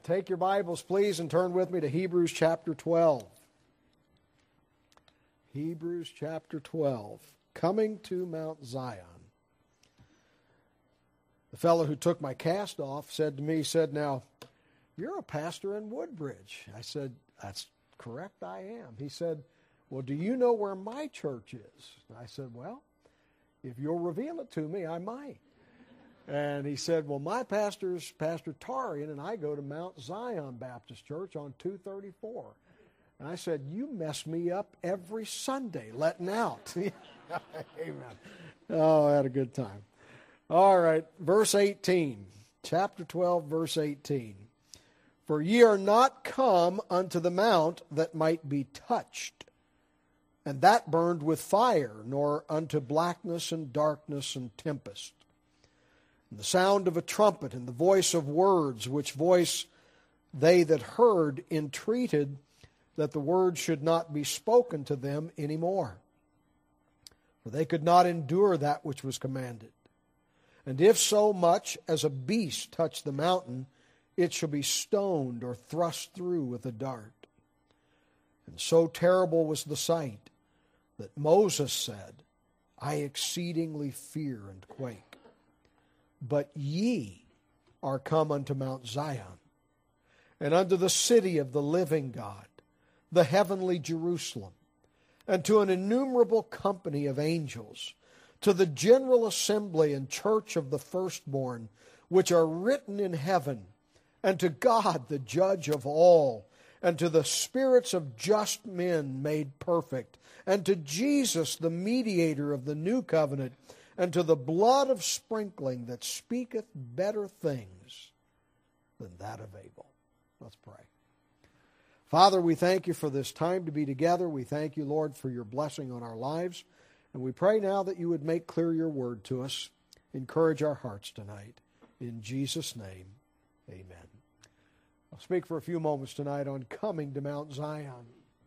Take your Bibles, please, and turn with me to Hebrews chapter 12. Hebrews chapter 12, coming to Mount Zion. The fellow who took my cast off said to me, "Now, you're a pastor in Woodbridge." I said, "That's correct, I am." He said, "Well, do you know where my church is?" I said, "Well, if you'll reveal it to me, I might." And he said, "Well, my pastor's Pastor Tarian, and I go to Mount Zion Baptist Church on 234. And I said, "You mess me up every Sunday, letting out." Amen. Oh, I had a good time. All right, verse 18, chapter 12, verse 18. "For ye are not come unto the mount that might be touched, and that burned with fire, nor unto blackness and darkness and tempest. And the sound of a trumpet and the voice of words, which voice they that heard entreated that the word should not be spoken to them any more. For they could not endure that which was commanded. And if so much as a beast touch the mountain, it shall be stoned or thrust through with a dart. And so terrible was the sight that Moses said, I exceedingly fear and quake. But ye are come unto Mount Zion, and unto the city of the living God, the heavenly Jerusalem, and to an innumerable company of angels, to the general assembly and church of the firstborn, which are written in heaven, and to God the judge of all, and to the spirits of just men made perfect, and to Jesus the mediator of the new covenant, and to the blood of sprinkling that speaketh better things than that of Abel." Let's pray. Father, we thank you for this time to be together. We thank you, Lord, for your blessing on our lives. And we pray now that you would make clear your word to us. Encourage our hearts tonight. In Jesus' name, amen. I'll speak for a few moments tonight on coming to Mount Zion.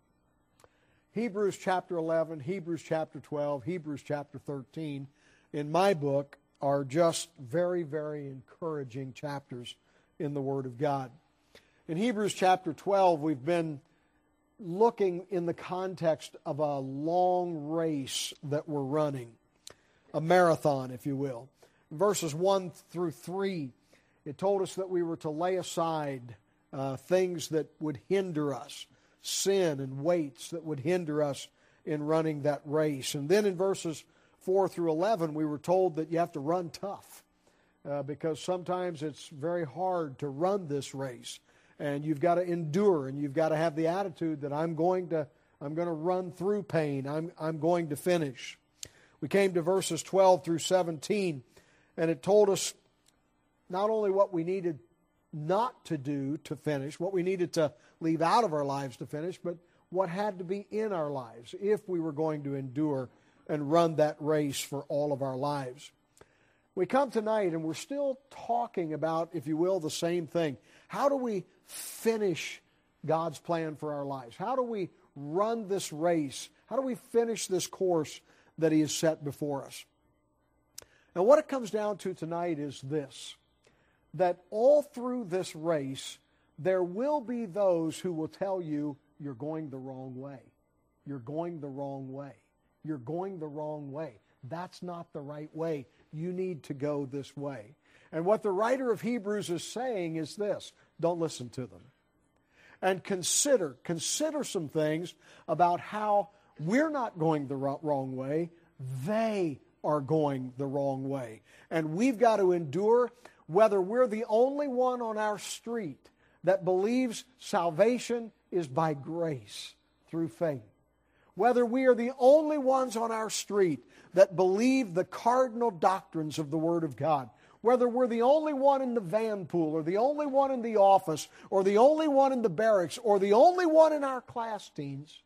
Hebrews chapter 11, Hebrews chapter 12, Hebrews chapter 13, in my book, are just very, very encouraging chapters in the Word of God. In Hebrews chapter 12, we've been looking in the context of a long race that we're running, a marathon, if you will. In verses 1 through 3, it told us that we were to lay aside things that would hinder us, sin and weights that would hinder us in running that race. And then in verses 4 through 11, we were told that you have to run tough because sometimes it's very hard to run this race. And you've got to endure, and you've got to have the attitude that I'm going to run through pain. I'm going to finish. We came to verses 12 through 17, and it told us not only what we needed not to do to finish, what we needed to leave out of our lives to finish, but what had to be in our lives if we were going to endure and run that race for all of our lives. We come tonight and we're still talking about, if you will, the same thing. How do we finish God's plan for our lives? How do we run this race? How do we finish this course that He has set before us? And what it comes down to tonight is this, that all through this race, there will be those who will tell you, you're going the wrong way. You're going the wrong way. You're going the wrong way. That's not the right way. You need to go this way. And what the writer of Hebrews is saying is this: don't listen to them. And consider some things about how we're not going the wrong way. They are going the wrong way. And we've got to endure, whether we're the only one on our street that believes salvation is by grace through faith. Whether we are the only ones on our street that believe the cardinal doctrines of the Word of God, whether we're the only one in the van pool, or the only one in the office, or the only one in the barracks, or the only one in our class teams,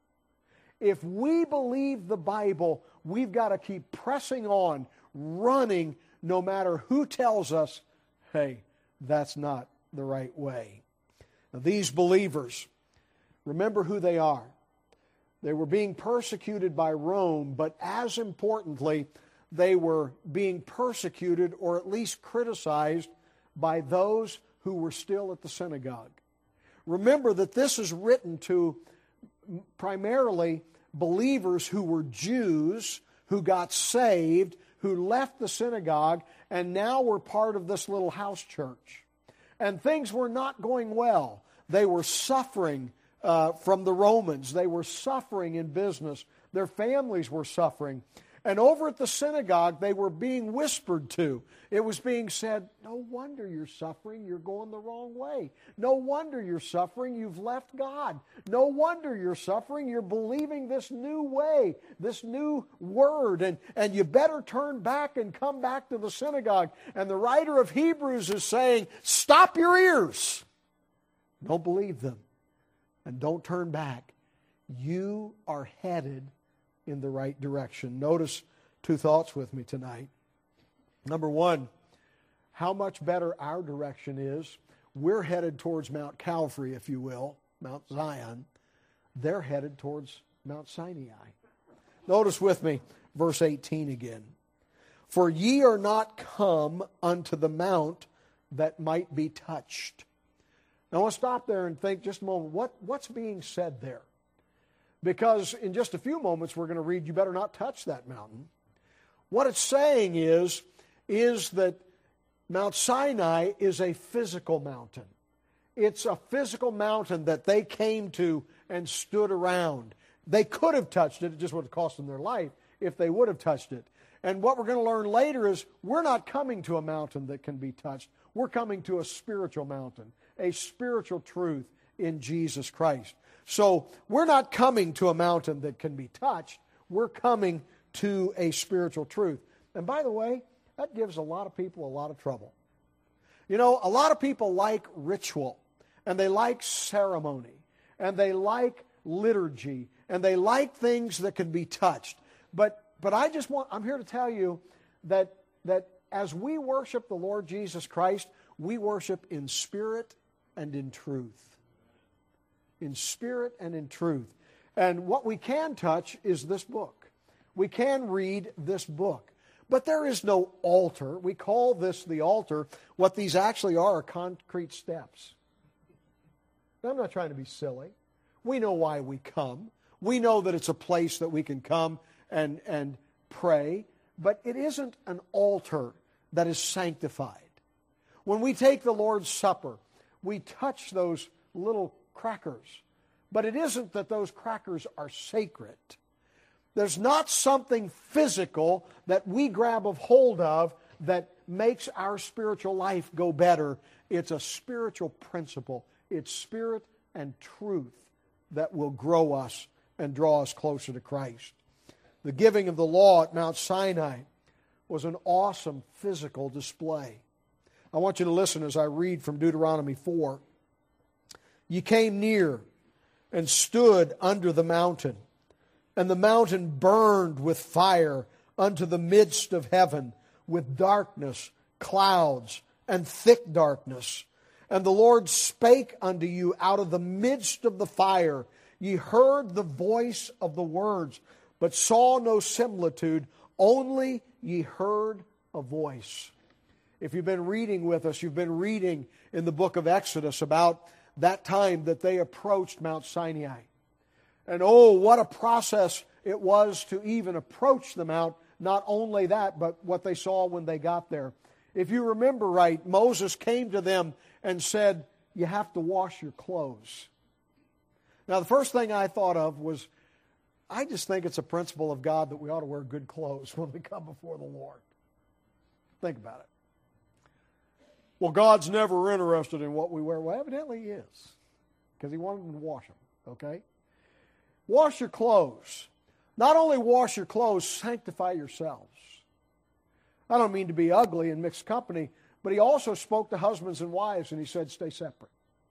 if we believe the Bible, we've got to keep pressing on, running, no matter who tells us, hey, that's not the right way. Now, these believers, remember who they are. They were being persecuted by Rome, but as importantly, they were being persecuted or at least criticized by those who were still at the synagogue. Remember that this is written to primarily believers who were Jews, who got saved, who left the synagogue, and now were part of this little house church. And things were not going well. They were suffering from the Romans. They were suffering in business. Their families were suffering. And over at the synagogue, they were being whispered to. It was being said, no wonder you're suffering. You're going the wrong way. No wonder you're suffering. You've left God. No wonder you're suffering. You're believing this new way, this new word, and you better turn back and come back to the synagogue. And the writer of Hebrews is saying, stop your ears. Don't believe them. And don't turn back. You are headed in the right direction. Notice two thoughts with me tonight. Number one, how much better our direction is. We're headed towards Mount Calvary, if you will, Mount Zion. They're headed towards Mount Sinai. Notice with me verse 18 again. For ye are not come unto the mount that might be touched. Now I want to stop there and think just a moment, what's being said there? Because in just a few moments we're going to read, you better not touch that mountain. What it's saying is that Mount Sinai is a physical mountain. It's a physical mountain that they came to and stood around. They could have touched it. It just would have cost them their life if they would have touched it. And what we're going to learn later is we're not coming to a mountain that can be touched. We're coming to a spiritual mountain, a spiritual truth in Jesus Christ. So we're not coming to a mountain that can be touched. We're coming to a spiritual truth. And by the way, that gives a lot of people a lot of trouble. You know, a lot of people like ritual, and they like ceremony, and they like liturgy, and they like things that can be touched. But I'm here to tell you that as we worship the Lord Jesus Christ, we worship in spirit and in truth. In spirit and in truth. And what we can touch is this book. We can read this book. But there is no altar. We call this the altar. What these actually are concrete steps. Now, I'm not trying to be silly. We know why we come. We know that it's a place that we can come and pray. But it isn't an altar that is sanctified. When we take the Lord's Supper, we touch those little crackers. But it isn't that those crackers are sacred. There's not something physical that we grab a hold of that makes our spiritual life go better. It's a spiritual principle. It's spirit and truth that will grow us and draw us closer to Christ. The giving of the law at Mount Sinai was an awesome physical display. I want you to listen as I read from Deuteronomy 4. Ye came near and stood under the mountain, and the mountain burned with fire unto the midst of heaven, with darkness, clouds, and thick darkness. And the Lord spake unto you out of the midst of the fire. Ye heard the voice of the words, but saw no similitude, only ye heard a voice. If you've been reading with us, you've been reading in the book of Exodus about that time that they approached Mount Sinai. And oh, what a process it was to even approach the mount. Not only that, but what they saw when they got there. If you remember right, Moses came to them and said, you have to wash your clothes. Now, the first thing I thought of was, I just think it's a principle of God that we ought to wear good clothes when we come before the Lord. Think about it. Well, God's never interested in what we wear. Well, evidently He is, because He wanted them to wash them, okay? Wash your clothes. Not only wash your clothes, sanctify yourselves. I don't mean to be ugly in mixed company, but He also spoke to husbands and wives, and He said, stay separate.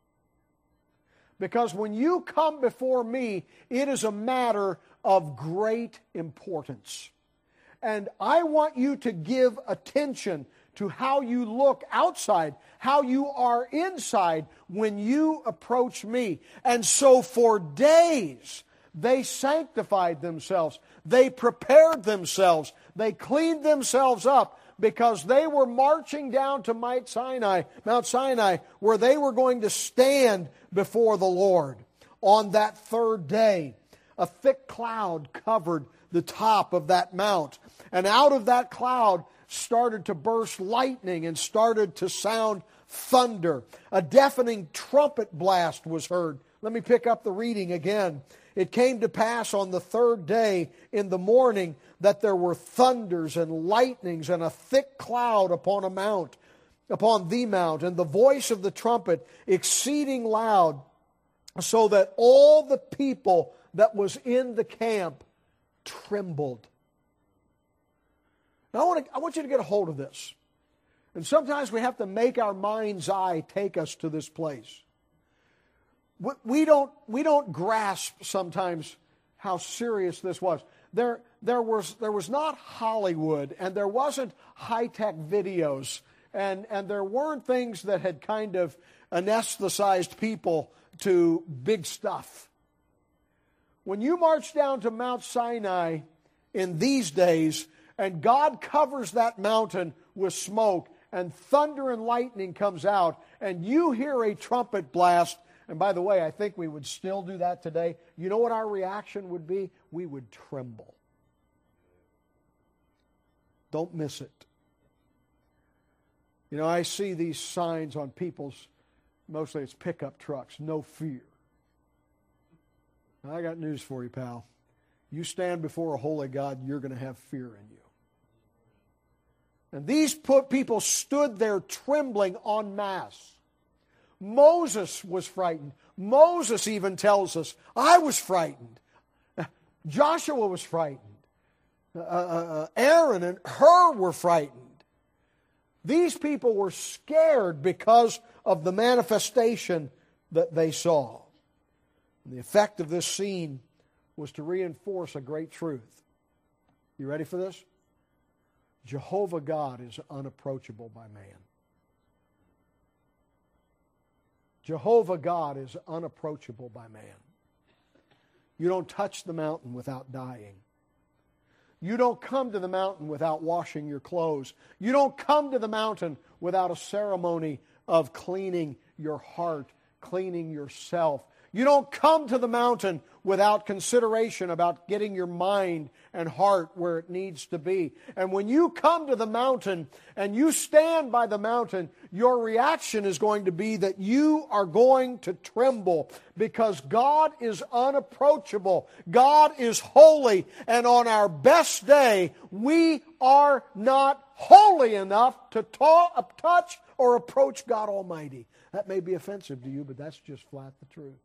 Because when you come before me, it is a matter of great importance. And I want you to give attention to how you look outside, how you are inside when you approach me. And so for days, they sanctified themselves. They prepared themselves. They cleaned themselves up because they were marching down to Mount Sinai, where they were going to stand before the Lord on that third day. A thick cloud covered the top of that mount, and out of that cloud started to burst lightning and started to sound thunder. A deafening trumpet blast was heard. Let me pick up the reading again. It came to pass on the third day in the morning that there were thunders and lightnings and a thick cloud upon the mount, and the voice of the trumpet exceeding loud, so that all the people that was in the camp trembled. Now I want you to get a hold of this. And sometimes we have to make our mind's eye take us to this place. We don't grasp sometimes how serious this was. There was not Hollywood, and there wasn't high-tech videos, and there weren't things that had kind of anesthetized people to big stuff. When you march down to Mount Sinai in these days, and God covers that mountain with smoke, and thunder and lightning comes out, and you hear a trumpet blast, and by the way, I think we would still do that today. You know what our reaction would be? We would tremble. Don't miss it. You know, I see these signs on people's, mostly it's pickup trucks, no fear. Now, I got news for you, pal. You stand before a holy God, you're going to have fear in you. And these people stood there trembling en masse. Moses was frightened. Moses even tells us, I was frightened. Joshua was frightened. Aaron and Hur were frightened. These people were scared because of the manifestation that they saw. And the effect of this scene was to reinforce a great truth. You ready for this? Jehovah God is unapproachable by man. Jehovah God is unapproachable by man. You don't touch the mountain without dying. You don't come to the mountain without washing your clothes. You don't come to the mountain without a ceremony of cleaning your heart, cleaning yourself. You don't come to the mountain without consideration about getting your mind and heart where it needs to be. And when you come to the mountain and you stand by the mountain, your reaction is going to be that you are going to tremble because God is unapproachable. God is holy. And on our best day, we are not holy enough to touch or approach God Almighty. That may be offensive to you, but that's just flat the truth.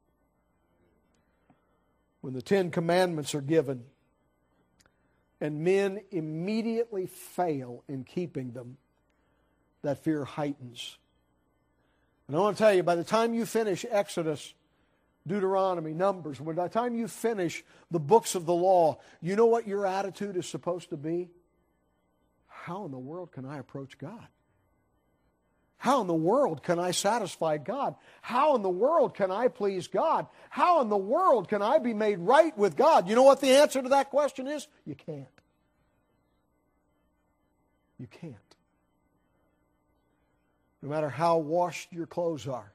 When the 10 Commandments are given and men immediately fail in keeping them, that fear heightens. And I want to tell you, by the time you finish Exodus, Deuteronomy, Numbers, by the time you finish the books of the law, you know what your attitude is supposed to be? How in the world can I approach God? How in the world can I satisfy God? How in the world can I please God? How in the world can I be made right with God? You know what the answer to that question is? You can't. You can't. No matter how washed your clothes are,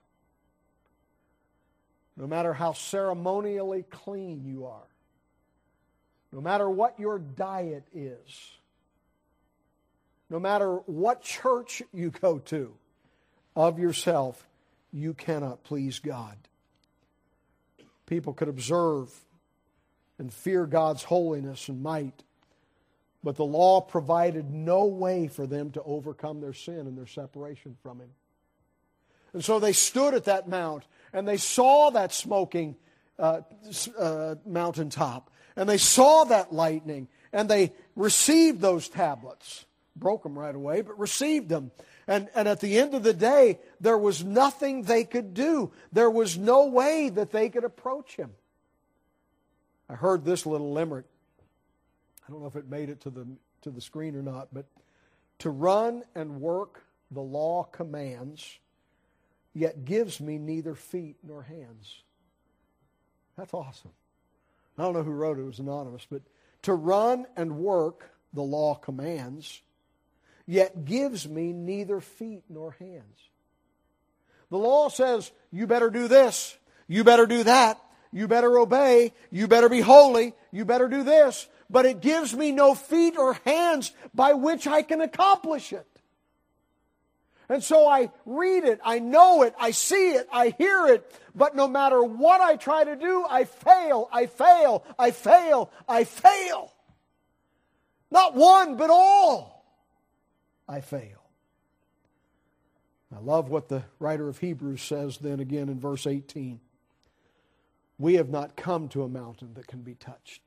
no matter how ceremonially clean you are, no matter what your diet is, no matter what church you go to, of yourself, you cannot please God. People could observe and fear God's holiness and might, but the law provided no way for them to overcome their sin and their separation from Him. And so they stood at that mount, and they saw that smoking mountaintop, and they saw that lightning, and they received those tablets. Broke them right away, but received them. And at the end of the day, there was nothing they could do. There was no way that they could approach Him. I heard this little limerick. I don't know if it made it to the screen or not, but to run and work the law commands, yet gives me neither feet nor hands. That's awesome. I don't know who wrote it. It was anonymous. But to run and work the law commands, yet gives me neither feet nor hands. The law says, you better do this, you better do that, you better obey, you better be holy, you better do this, but it gives me no feet or hands by which I can accomplish it. And so I read it, I know it, I see it, I hear it, but no matter what I try to do, I fail, I fail, I fail, I fail. Not one, but all. I fail. I love what the writer of Hebrews says then again in verse 18. We have not come to a mountain that can be touched.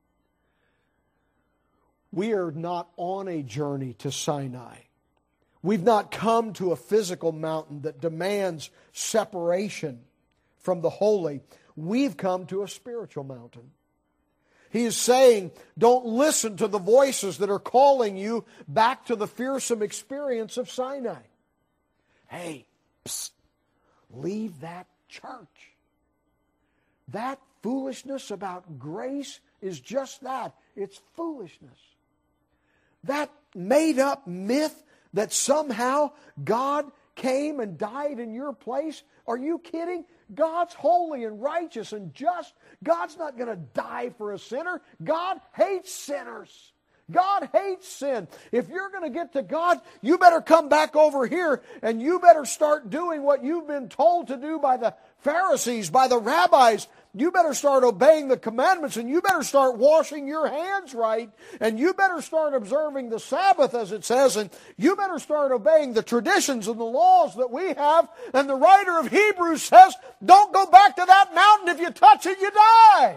We are not on a journey to Sinai. We've not come to a physical mountain that demands separation from the holy. We've come to a spiritual mountain. He is saying, don't listen to the voices that are calling you back to the fearsome experience of Sinai. Hey, psst, leave that church. That foolishness about grace is just that. It's foolishness. That made-up myth that somehow God came and died in your place? Are you kidding? God's holy and righteous and just. God's not going to die for a sinner. God hates sinners. God hates sin. If you're going to get to God, you better come back over here and you better start doing what you've been told to do by the Pharisees, by the rabbis. You better start obeying the commandments, and you better start washing your hands right, and you better start observing the Sabbath, as it says, and you better start obeying the traditions and the laws that we have. And the writer of Hebrews says, don't go back to that mountain. If you touch it, you die.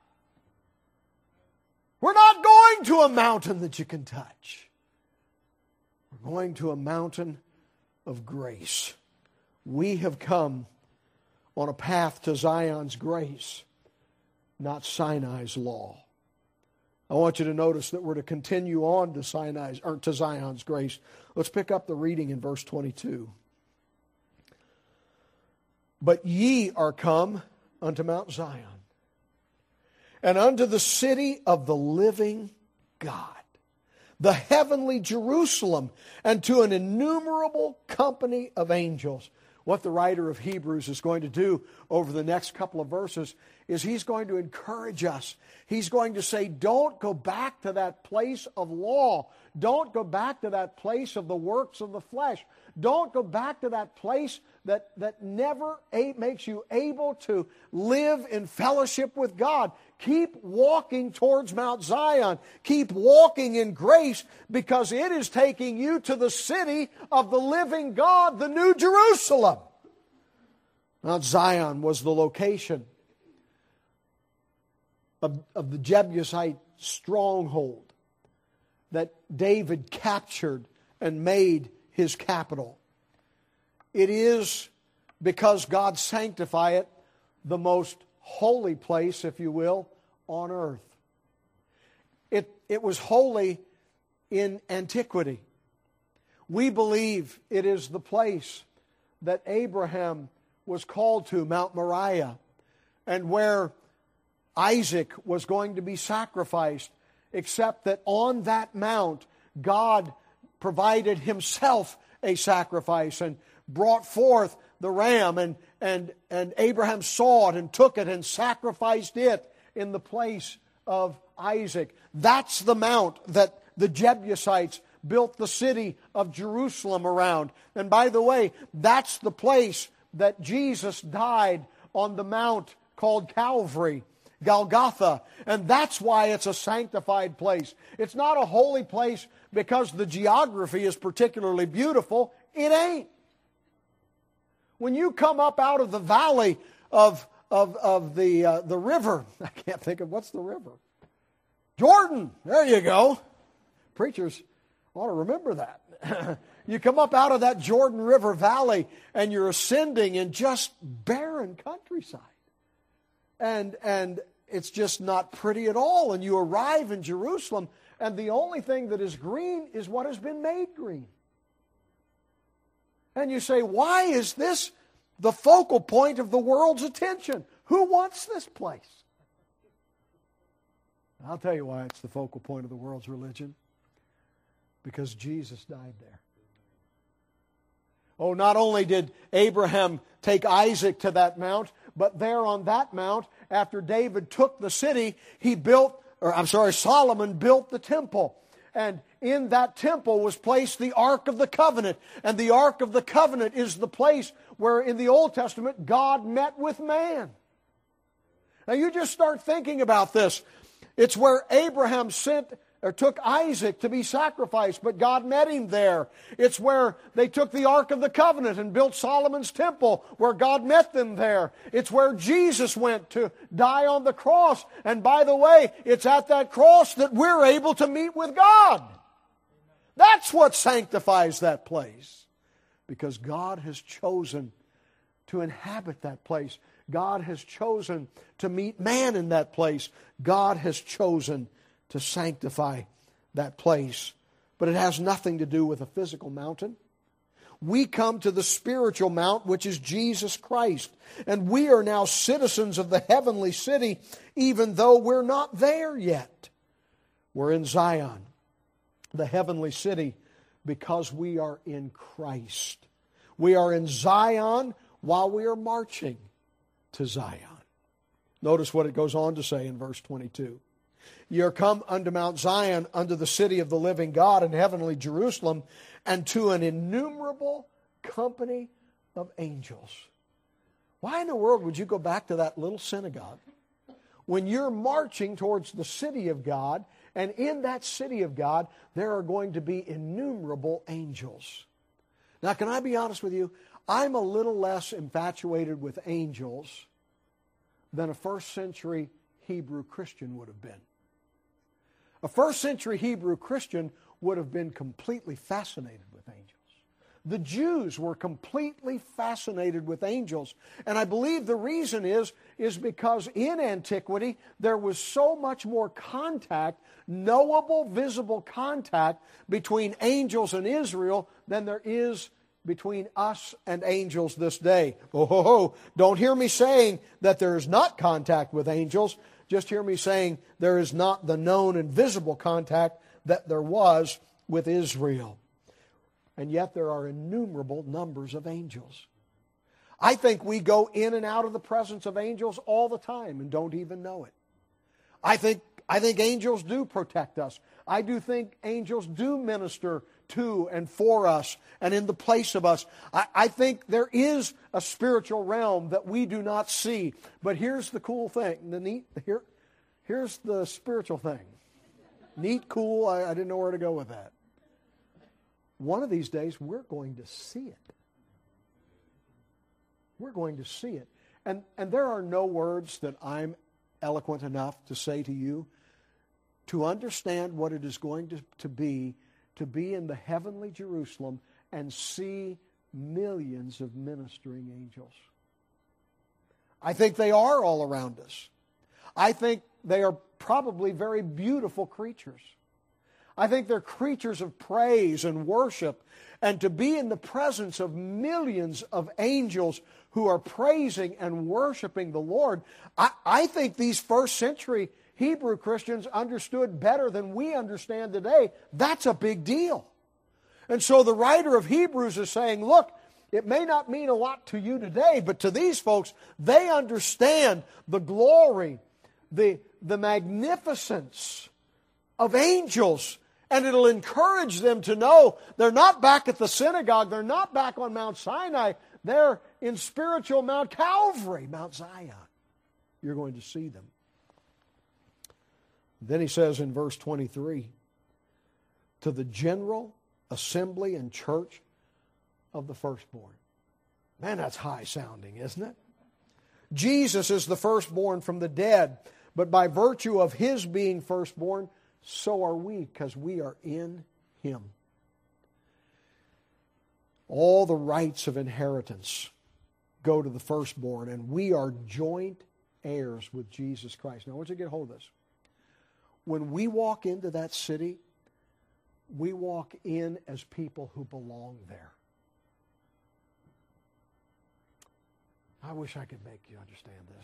We're not going to a mountain that you can touch. We're going to a mountain of grace. We have come on a path to Zion's grace, not Sinai's law. I want you to notice that we're to continue on to Zion's grace. Let's pick up the reading in verse 22. But ye are come unto Mount Zion, and unto the city of the living God, the heavenly Jerusalem, and to an innumerable company of angels. What the writer of Hebrews is going to do over the next couple of verses is he's going to encourage us. He's going to say, don't go back to that place of law. Don't go back to that place of the works of the flesh. Don't go back to that place that never makes you able to live in fellowship with God. Keep walking towards Mount Zion. Keep walking in grace, because it is taking you to the city of the living God, the New Jerusalem. Mount Zion was the location of the Jebusite stronghold that David captured and made his capital. It is, because God sanctified it, the most holy place, if you will, on earth. It was holy in antiquity. We believe it is the place that Abraham was called to, Mount Moriah, and where Isaac was going to be sacrificed, except that on that mount, God provided himself a sacrifice and brought forth the ram, and Abraham saw it and took it and sacrificed it in the place of Isaac. That's the mount that the Jebusites built the city of Jerusalem around. And by the way, that's the place that Jesus died on, the mount called Calvary, Golgotha. And that's why it's a sanctified place. It's not a holy place because the geography is particularly beautiful. It ain't. When you come up out of the valley of the river, I can't think of, what's the river? Jordan. There you go. Preachers ought to remember that. You come up out of that Jordan River Valley and you're ascending in just barren countryside. And it's just not pretty at all. And you arrive in Jerusalem, and the only thing that is green is what has been made green. And you say, why is this the focal point of the world's attention? Who wants this place? I'll tell you why it's the focal point of the world's religion. Because Jesus died there. Oh, not only did Abraham take Isaac to that mount, but there on that mount, after David took the city, Solomon built the temple. And in that temple was placed the Ark of the Covenant. And the Ark of the Covenant is the place where in the Old Testament God met with man. Now you just start thinking about this. It's where Abraham took Isaac to be sacrificed, but God met him there. It's where they took the Ark of the Covenant and built Solomon's temple, where God met them there. It's where Jesus went to die on the cross. And by the way, it's at that cross that we're able to meet with God. That's what sanctifies that place. Because God has chosen to inhabit that place. God has chosen to meet man in that place. God has chosen to sanctify that place. But it has nothing to do with a physical mountain. We come to the spiritual mount, which is Jesus Christ. And we are now citizens of the heavenly city, even though we're not there yet. We're in Zion, the heavenly city, because we are in Christ. We are in Zion while we are marching to Zion. Notice what it goes on to say in verse 22. Ye are come unto Mount Zion, unto the city of the living God, and heavenly Jerusalem, and to an innumerable company of angels. Why in the world would you go back to that little synagogue when you're marching towards the city of God, and in that city of God there are going to be innumerable angels? Now, can I be honest with you? I'm a little less infatuated with angels than a first century Hebrew Christian would have been. A first century Hebrew Christian would have been completely fascinated with angels. The Jews were completely fascinated with angels. And I believe the reason is because in antiquity there was so much more contact, knowable, visible contact between angels and Israel than there is between us and angels this day. Don't hear me saying that there is not contact with angels. Just hear me saying there is not the known and visible contact that there was with Israel. And yet there are innumerable numbers of angels. I think we go in and out of the presence of angels all the time and don't even know it. I think angels do protect us. I do think angels do minister to and for us and in the place of us. I think there is a spiritual realm that we do not see. But here's the cool thing. Here's the spiritual thing. Neat, cool, I didn't know where to go with that. One of these days, we're going to see it. We're going to see it. And there are no words that I'm eloquent enough to say to you to understand what it is going to be in the heavenly Jerusalem and see millions of ministering angels. I think they are all around us. I think they are probably very beautiful creatures. I think they're creatures of praise and worship. And to be in the presence of millions of angels who are praising and worshiping the Lord, I think these first century Hebrew Christians understood better than we understand today. That's a big deal. And so the writer of Hebrews is saying, look, it may not mean a lot to you today, but to these folks, they understand the glory, the magnificence of angels. And it'll encourage them to know they're not back at the synagogue. They're not back on Mount Sinai. They're in spiritual Mount Calvary, Mount Zion. You're going to see them. Then he says in verse 23, to the general assembly and church of the firstborn. Man, that's high sounding, isn't it? Jesus is the firstborn from the dead, but by virtue of his being firstborn, so are we, because we are in him. All the rights of inheritance go to the firstborn, and we are joint heirs with Jesus Christ. Now, I want you to get hold of this. When we walk into that city, we walk in as people who belong there. I wish I could make you understand this.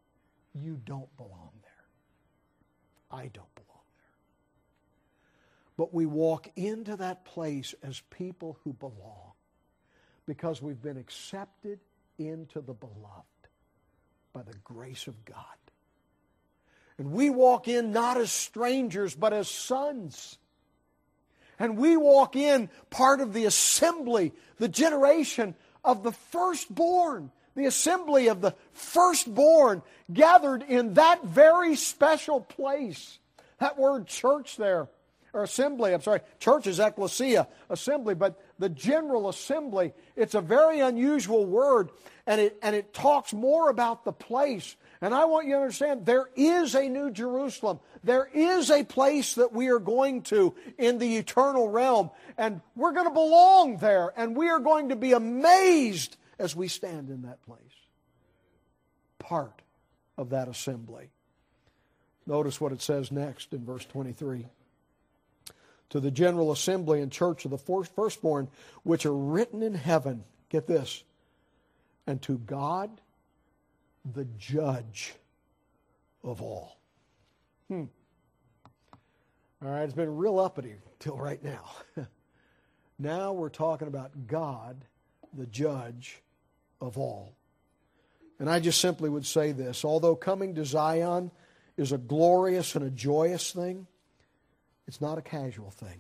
You don't belong there. I don't belong there. but we walk into that place as people who belong because we've been accepted into the beloved by the grace of God. And we walk in not as strangers, but as sons. And we walk in part of the assembly, the generation of the firstborn, the assembly of the firstborn gathered in that very special place. That word church there, or assembly, church is ecclesia, assembly, but the general assembly, it's a very unusual word, and it talks more about the place. And I want you to understand, there is a New Jerusalem. There is a place that we are going to in the eternal realm, and we're going to belong there, and we are going to be amazed as we stand in that place. Part of that assembly. Notice what it says next in verse 23. To the general assembly and church of the firstborn, which are written in heaven, get this, and to God, the judge of all. All right, it's been real uppity till right now. Now we're talking about God, the judge of all. And I just simply would say this, although coming to Zion is a glorious and a joyous thing, it's not a casual thing.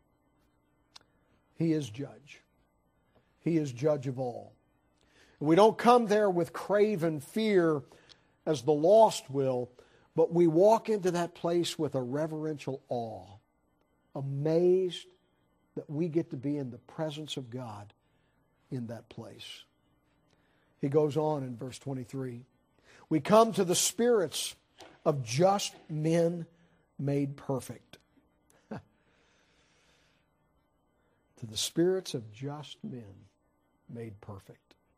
He is judge. He is judge of all. We don't come there with craven fear as the lost will, but we walk into that place with a reverential awe, amazed that we get to be in the presence of God in that place. He goes on in verse 23. We come to the spirits of just men made perfect. To the spirits of just men made perfect.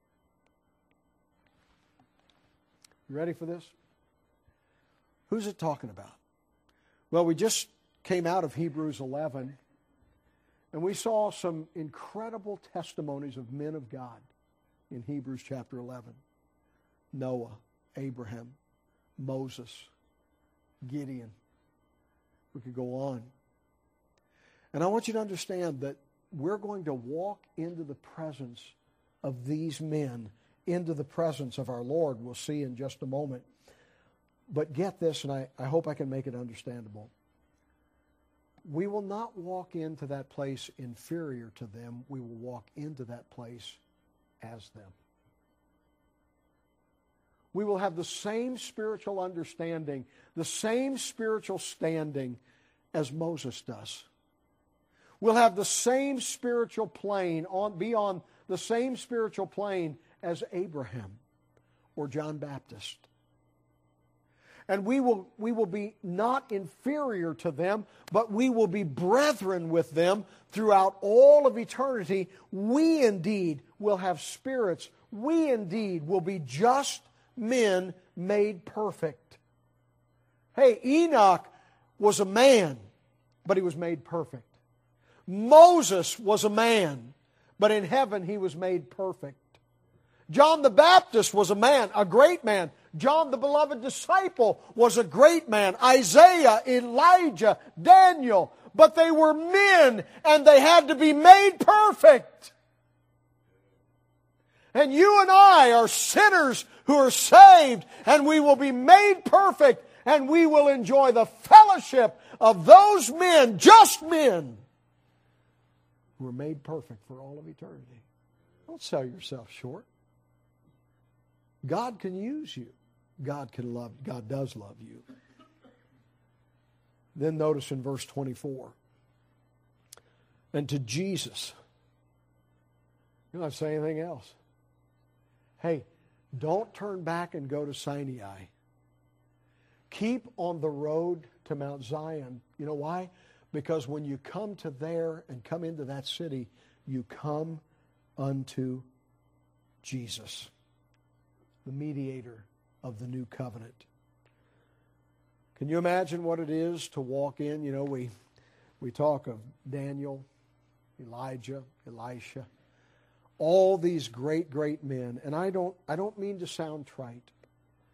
You ready for this? Who's it talking about? Well, we just came out of Hebrews 11, and we saw some incredible testimonies of men of God in Hebrews chapter 11. Noah, Abraham, Moses, Gideon. We could go on. And I want you to understand that we're going to walk into the presence of these men, into the presence of our Lord. We'll see in just a moment. But get this, and I hope I can make it understandable. We will not walk into that place inferior to them. We will walk into that place as them. We will have the same spiritual understanding, the same spiritual standing as Moses does. We'll have the same spiritual plane, be on the same spiritual plane as Abraham or John Baptist. And we will be not inferior to them, but we will be brethren with them throughout all of eternity. We indeed will have spirits. We indeed will be just men made perfect. Hey, Enoch was a man, but he was made perfect. Moses was a man, but in heaven he was made perfect. John the Baptist was a man, a great man. John, the beloved disciple, was a great man. Isaiah, Elijah, Daniel. But they were men, and they had to be made perfect. And you and I are sinners who are saved, and we will be made perfect, and we will enjoy the fellowship of those men, just men, who are made perfect for all of eternity. Don't sell yourself short. God can use you. God does love you. Then notice in verse 24. And to Jesus. You don't have to say anything else. Hey, don't turn back and go to Sinai. Keep on the road to Mount Zion. You know why? Because when you come to there and come into that city, you come unto Jesus, the mediator of the new covenant. Can you imagine what it is to walk in? You know, we talk of Daniel, Elijah, Elisha, all these great, great men. And I don't mean to sound trite,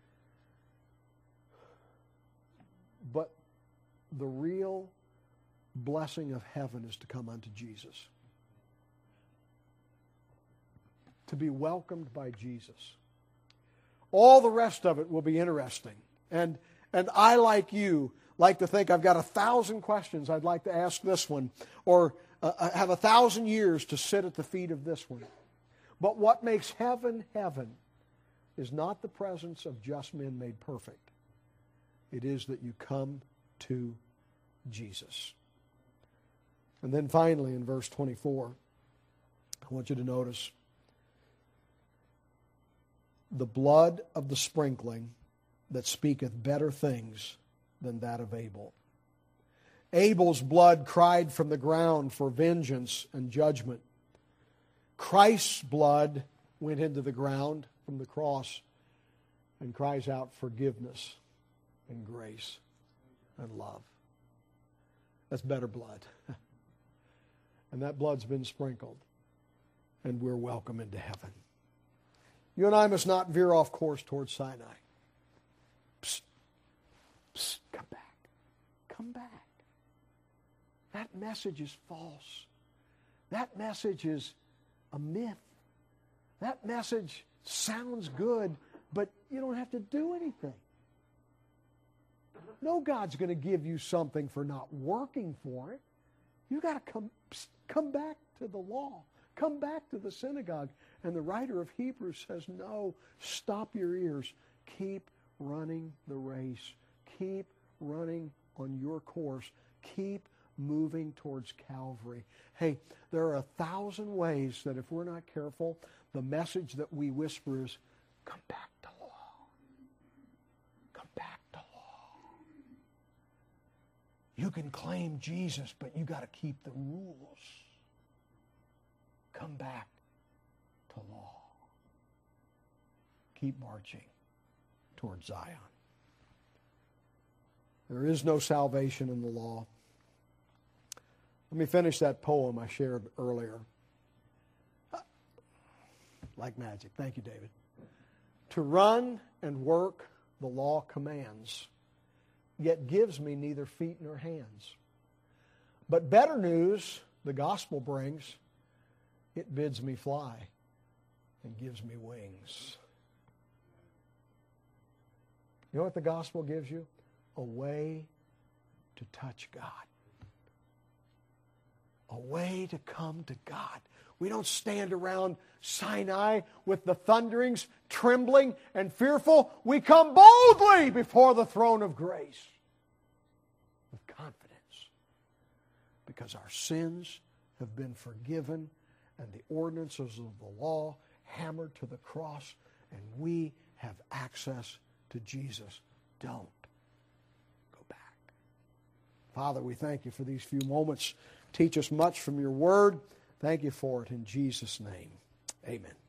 but the real blessing of heaven is to come unto Jesus. To be welcomed by Jesus. All the rest of it will be interesting. And I, like you, like to think I've got 1,000 questions I'd like to ask this one, or have 1,000 years to sit at the feet of this one. But what makes heaven heaven is not the presence of just men made perfect. It is that you come to Jesus. And then finally in verse 24, I want you to notice the blood of the sprinkling that speaketh better things than that of Abel. Abel's blood cried from the ground for vengeance and judgment. Christ's blood went into the ground from the cross and cries out forgiveness and grace and love. That's better blood. And that blood's been sprinkled, and we're welcome into heaven. You and I must not veer off course towards Sinai. Psst, psst, come back. Come back. That message is false. That message is a myth. That message sounds good, but you don't have to do anything. No God's going to give you something for not working for it. You've got to come back to the law. Come back to the synagogue. And the writer of Hebrews says, no, stop your ears. Keep running the race. Keep running on your course. Keep moving towards Calvary. Hey, there are 1,000 ways that if we're not careful, the message that we whisper is, come back to law. Come back to law. You can claim Jesus, but you got to keep the rules. Come back to law. Keep marching towards Zion. There is no salvation in the law. Let me finish that poem I shared earlier. Like magic. Thank you, David. To run and work the law commands, yet gives me neither feet nor hands. But better news the gospel brings. It bids me fly and gives me wings. You know what the gospel gives you? A way to touch God. A way to come to God. We don't stand around Sinai with the thunderings, trembling and fearful. We come boldly before the throne of grace with confidence because our sins have been forgiven and the ordinances of the law hammered to the cross, and we have access to Jesus. Don't go back. Father, we thank you for these few moments. Teach us much from your word. Thank you for it in Jesus' name. Amen.